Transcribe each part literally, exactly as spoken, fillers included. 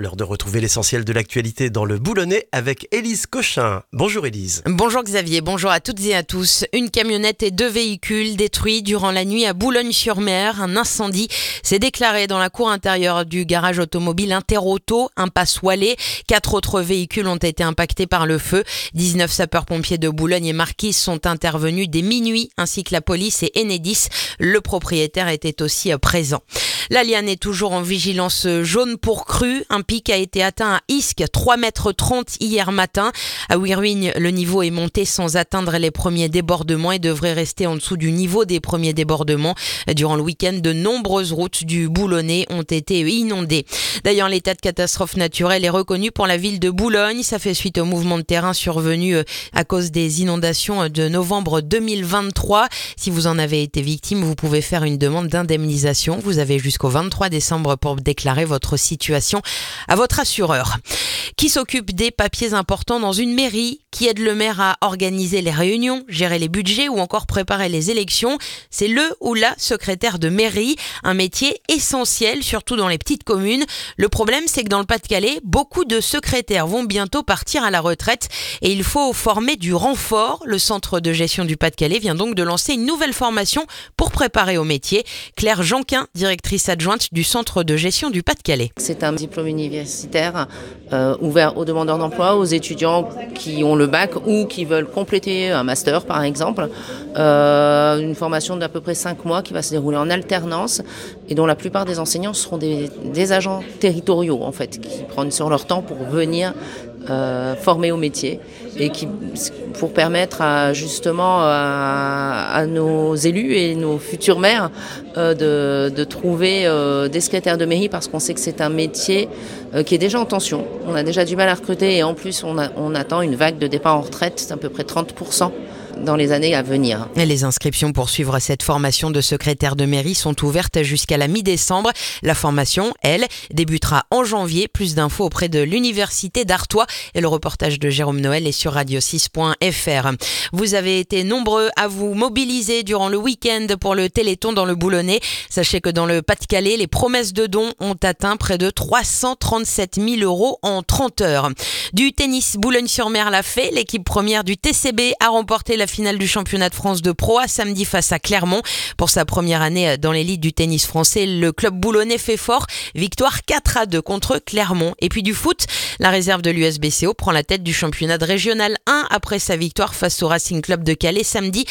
L'heure de retrouver l'essentiel de l'actualité dans le Boulonnais avec Élise Cochin. Bonjour Élise. Bonjour Xavier, bonjour à toutes et à tous. Une camionnette et deux véhicules détruits durant la nuit à Boulogne-sur-Mer. Un incendie s'est déclaré dans la cour intérieure du garage automobile Interauto, impasse Wallet. Quatre autres véhicules ont été impactés par le feu. dix-neuf sapeurs-pompiers de Boulogne et Marquise sont intervenus dès minuit, ainsi que la police et Enedis. Le propriétaire était aussi présent. La Liane est toujours en vigilance jaune pour crue. Un pic a été atteint à Isques, trois mètres trente hier matin. À Wiruigne, le niveau est monté sans atteindre les premiers débordements et devrait rester en dessous du niveau des premiers débordements. Durant le week-end, de nombreuses routes du Boulonnais ont été inondées. D'ailleurs, l'état de catastrophe naturelle est reconnu pour la ville de Boulogne. Ça fait suite au mouvement de terrain survenu à cause des inondations de novembre deux mille vingt-trois. Si vous en avez été victime, vous pouvez faire une demande d'indemnisation. Vous avez jusqu'au vingt-trois décembre pour déclarer votre situation à votre assureur. Qui s'occupe des papiers importants dans une mairie? Qui aide le maire à organiser les réunions, gérer les budgets ou encore préparer les élections? C'est le ou la secrétaire de mairie, un métier essentiel, surtout dans les petites communes. Le problème, c'est que dans le Pas-de-Calais, beaucoup de secrétaires vont bientôt partir à la retraite et il faut former du renfort. Le centre de gestion du Pas-de-Calais vient donc de lancer une nouvelle formation pour préparer au métier. Claire Janquin, directrice adjointe du centre de gestion du Pas-de-Calais. C'est un diplôme universitaire euh, ouvert aux demandeurs d'emploi, aux étudiants qui ont le bac ou qui veulent compléter un master par exemple. Euh, une formation d'à peu près cinq mois qui va se dérouler en alternance et dont la plupart des enseignants seront des, des agents territoriaux en fait, qui prennent sur leur temps pour venir euh, former au métier et qui, pour permettre à, justement à, à nos élus et nos futurs maires euh, de, de trouver euh, des secrétaires de mairie parce qu'on sait que c'est un métier euh, qui est déjà en tension. On a déjà du mal à recruter et en plus on, a, on attend une vague de départ en retraite, c'est à peu près trente pour cent dans les années à venir. Et les inscriptions pour suivre cette formation de secrétaire de mairie sont ouvertes jusqu'à la mi-décembre. La formation, elle, débutera en janvier. Plus d'infos auprès de l'Université d'Artois. Et le reportage de Jérôme Noël est sur radio six point f r. Vous avez été nombreux à vous mobiliser durant le week-end pour le Téléthon dans le Boulonnais. Sachez que dans le Pas-de-Calais, les promesses de dons ont atteint près de trois cent trente-sept mille euros en trente heures. Du tennis, Boulogne-sur-Mer l'a fait. L'équipe première du T C B a remporté la finale du championnat de France de Pro A samedi face à Clermont. Pour sa première année dans l'élite du tennis français, le club boulonnais fait fort. Victoire quatre à deux contre Clermont. Et puis du foot, la réserve de l'U S B C O prend la tête du championnat de Régional un après sa victoire face au Racing Club de Calais samedi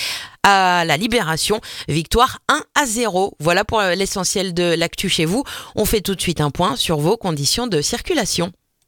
à la Libération. Victoire un à zéro. Voilà pour l'essentiel de l'actu chez vous. On fait tout de suite un point sur vos conditions de circulation.